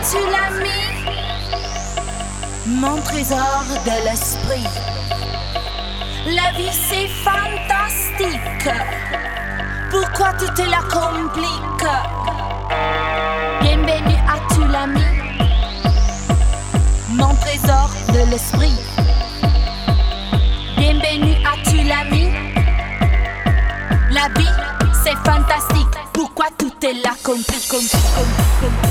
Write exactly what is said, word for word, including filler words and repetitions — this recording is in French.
as-tu l'ami? Mon trésor de l'esprit. La vie c'est fantastique. Pourquoi tout te la complique? Bienvenue à-tu l'ami? Mon trésor de l'esprit. Bienvenue à-tu l'ami? La vie c'est fantastique. Pourquoi tout te la complique?